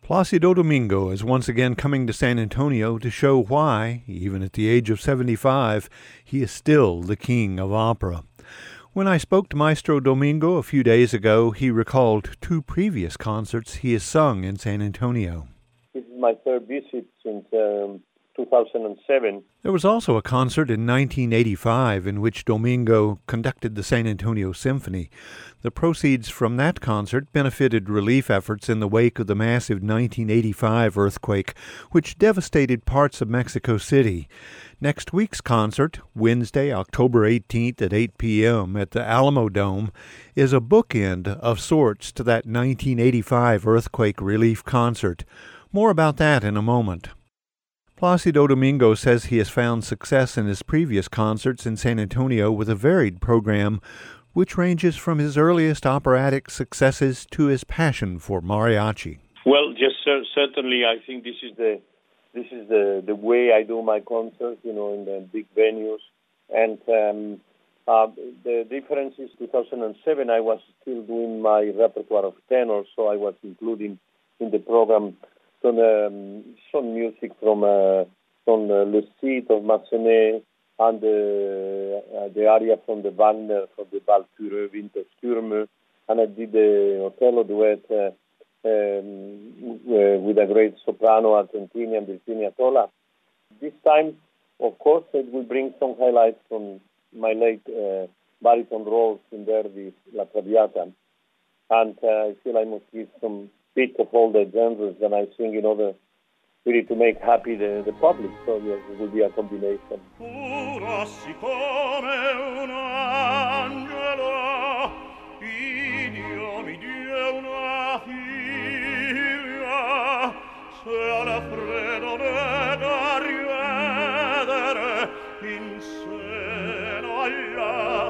Placido Domingo is once again coming to San Antonio to show why, even at the age of 75, he is still the king of opera. When I spoke to Maestro Domingo a few days ago, he recalled two previous concerts he has sung in San Antonio. This is my third visit since 2007. There was also a concert in 1985 in which Domingo conducted the San Antonio Symphony. The proceeds from that concert benefited relief efforts in the wake of the massive 1985 earthquake, which devastated parts of Mexico City. Next week's concert, Wednesday, October 18th at 8 p.m. at the Alamo Dome, is a bookend of sorts to that 1985 earthquake relief concert. More about that in a moment. Placido Domingo says he has found success in his previous concerts in San Antonio with a varied program, which ranges from his earliest operatic successes to his passion for mariachi. Well, just certainly, I think this is the way I do my concerts, in the big venues. And the difference is 2007, I was still doing my repertoire of tenors, so I was including in the program some music from Le Cid of Massenet and the aria from the Wagner, from the Walpurgis Winterstürme, and I did the Otello duet with a great soprano, Argentinian, Virginia Tola. This time, of course, it will bring some highlights from my late baritone roles in Verdi's La Traviata, and I feel I must give some bit of all the genres that I sing in order really to make happy the public. So yes, it will be a combination. Pura siccome un angelo, Dio mi die una figlia, se all'Alfredo ne da rivedere in seno alla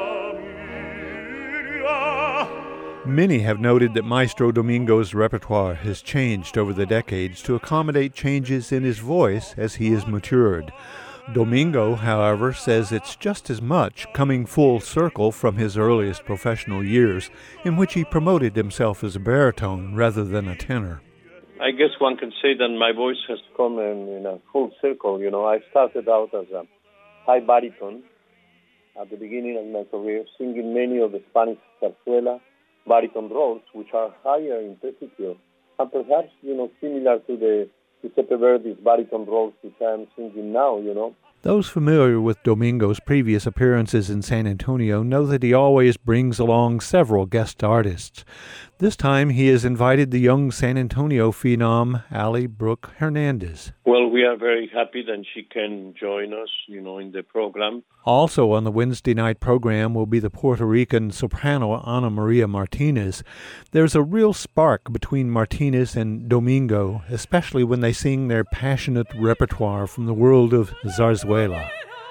famiglia. Many have noted that Maestro Domingo's repertoire has changed over the decades to accommodate changes in his voice as he has matured. Domingo, however, says it's just as much coming full circle from his earliest professional years, in which he promoted himself as a baritone rather than a tenor. I guess one can say that my voice has come in a full circle. I started out as a high baritone at the beginning of my career, singing many of the Spanish zarzuela baritone roles, which are higher in tessiture, and perhaps, similar to Giuseppe Verdi's baritone roles, which I'm singing now, Those familiar with Domingo's previous appearances in San Antonio know that he always brings along several guest artists. This time he has invited the young San Antonio phenom, Ali Brooke Hernandez. Well, we are very happy that she can join us, in the program. Also on the Wednesday night program will be the Puerto Rican soprano Ana Maria Martinez. There's a real spark between Martinez and Domingo, especially when they sing their passionate repertoire from the world of zarzuela.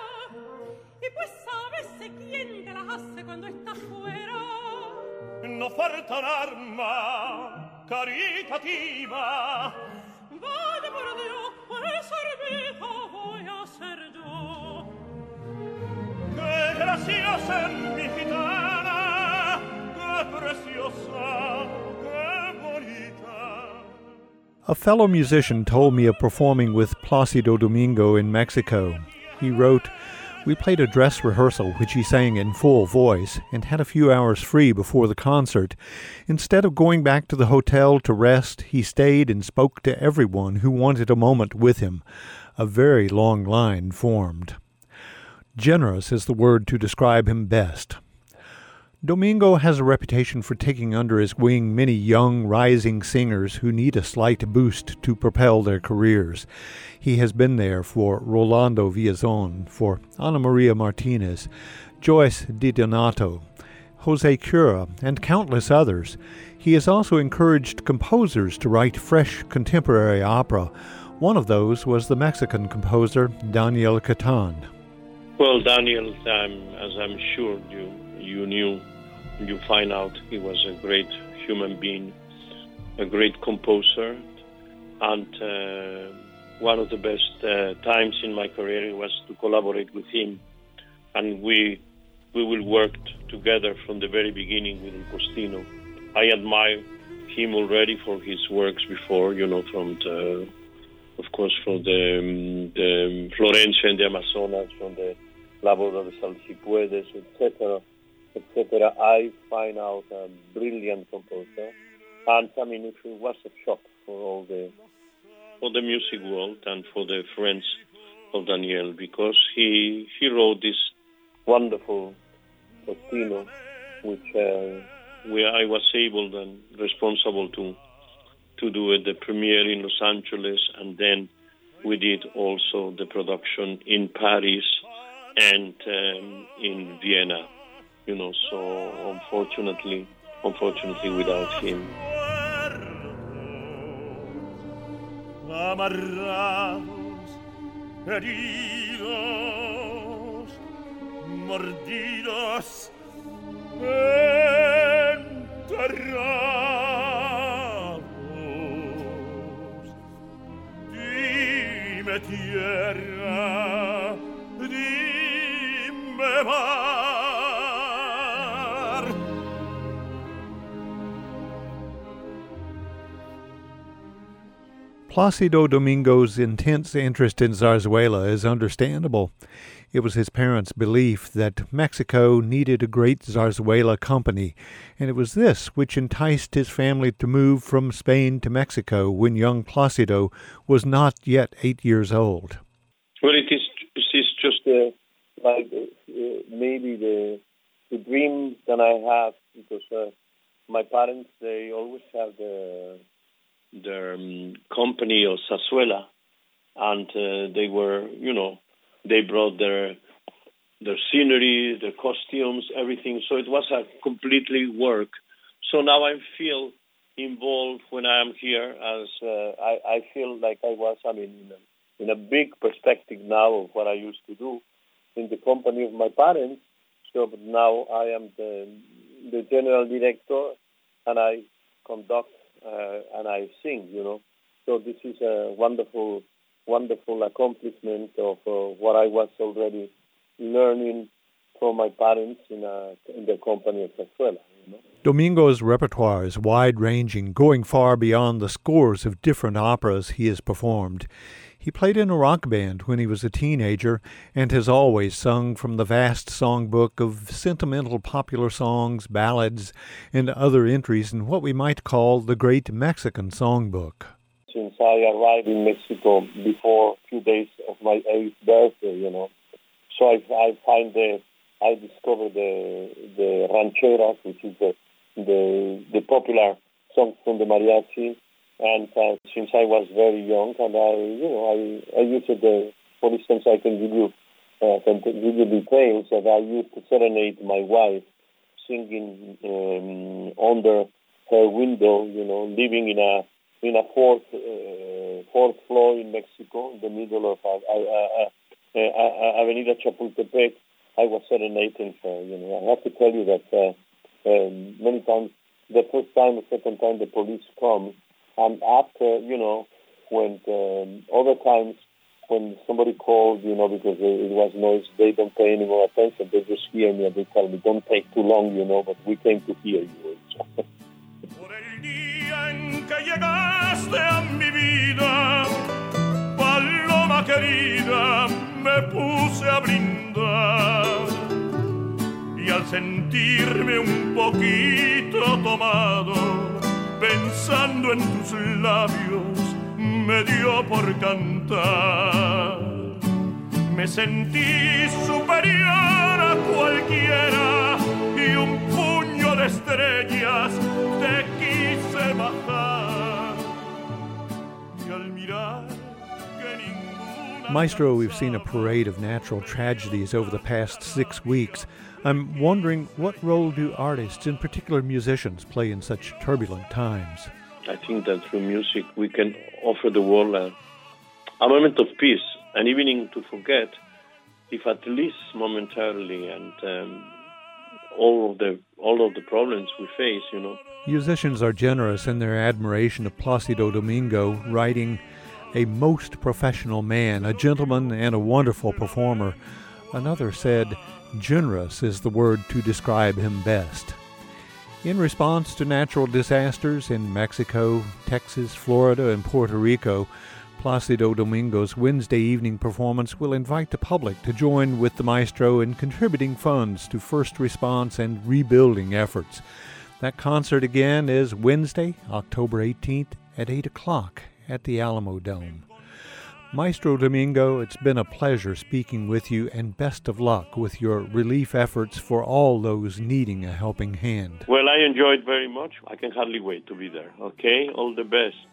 No falta un'arma caritativa, vale por Dios, por el servicio voy a ser yo. Qué graciosa es mi gitana, qué preciosa, qué bonita. A fellow musician told me of performing with Placido Domingo in Mexico. He wrote, "We played a dress rehearsal, which he sang in full voice, and had a few hours free before the concert. Instead of going back to the hotel to rest, he stayed and spoke to everyone who wanted a moment with him. A very long line formed." Generous is the word to describe him best. Domingo has a reputation for taking under his wing many young, rising singers who need a slight boost to propel their careers. He has been there for Rolando Villazon, for Ana Maria Martinez, Joyce DiDonato, Jose Cura, and countless others. He has also encouraged composers to write fresh contemporary opera. One of those was the Mexican composer Daniel Catan. Well, Daniel, as I'm sure you knew, you find out he was a great human being, a great composer, and one of the best times in my career was to collaborate with him, and we will work together from the very beginning with Il Postino. I admire him already for his works before, from the Florencia and the Amazonas, from the Labor de Salsipuedes, etc., etc. I find out a brilliant composer, and it was a shock for the music world and for the friends of Daniel, because he wrote this wonderful Postino, which where I was able and responsible to do the premiere in Los Angeles, and then we did also the production in Paris and in Vienna. So unfortunately without him. Amarrados, heridos, mordidos, enterrados. Dime tierra, dime mar. Plácido Domingo's intense interest in zarzuela is understandable. It was his parents' belief that Mexico needed a great zarzuela company, and it was this which enticed his family to move from Spain to Mexico when young Plácido was not yet 8 years old. Well, it is just maybe the dream that I have, because my parents, they always have their company of zarzuela, and they were, they brought their scenery, their costumes, everything. So it was a completely work. So now I feel involved when I am here, as I feel like I was, in a big perspective now of what I used to do in the company of my parents. So now I am the general director, and I conduct and I sing, So this is a wonderful accomplishment of what I was already learning from my parents in the company of zarzuela. Domingo's repertoire is wide-ranging, going far beyond the scores of different operas he has performed. He played in a rock band when he was a teenager and has always sung from the vast songbook of sentimental popular songs, ballads, and other entries in what we might call the Great Mexican Songbook. Since I arrived in Mexico before a few days of my 8th birthday, so I discovered the rancheras, which is the popular songs from the mariachi. And since I was very young, and I used it. For instance, I can give you details that I used to serenade my wife, singing under her window. Living in a fourth floor in Mexico, in the middle of Avenida Chapultepec. I was serenading her. I have to tell you that many times, the first time, the second time, the police come. And after, when other times when somebody called, because it was noise, they don't pay any more attention. They just hear me and they tell me, don't take too long, but we came to hear you. Por el día en que llegaste a mi vida, paloma querida, me puse a brindar. Y al sentirme un poquito tomado, pensando en tus labios, me dio por cantar. Me sentí superior a cualquiera y un puño de estrellas te quise bajar. Y al mirar que ninguna... Maestro, we've seen a parade of natural tragedies over the past 6 weeks. I'm wondering, what role do artists, in particular musicians, play in such turbulent times? I think that through music we can offer the world a moment of peace, an evening to forget, if at least momentarily, and all of the problems we face, Musicians are generous in their admiration of Plácido Domingo, writing, "A most professional man, a gentleman and a wonderful performer." Another said, "Generous is the word to describe him best." In response to natural disasters in Mexico, Texas, Florida, and Puerto Rico, Placido Domingo's Wednesday evening performance will invite the public to join with the maestro in contributing funds to first response and rebuilding efforts. That concert again is Wednesday, October 18th at 8 o'clock at the Alamo Dome. Maestro Domingo, it's been a pleasure speaking with you, and best of luck with your relief efforts for all those needing a helping hand. Well, I enjoyed very much. I can hardly wait to be there. Okay? All the best.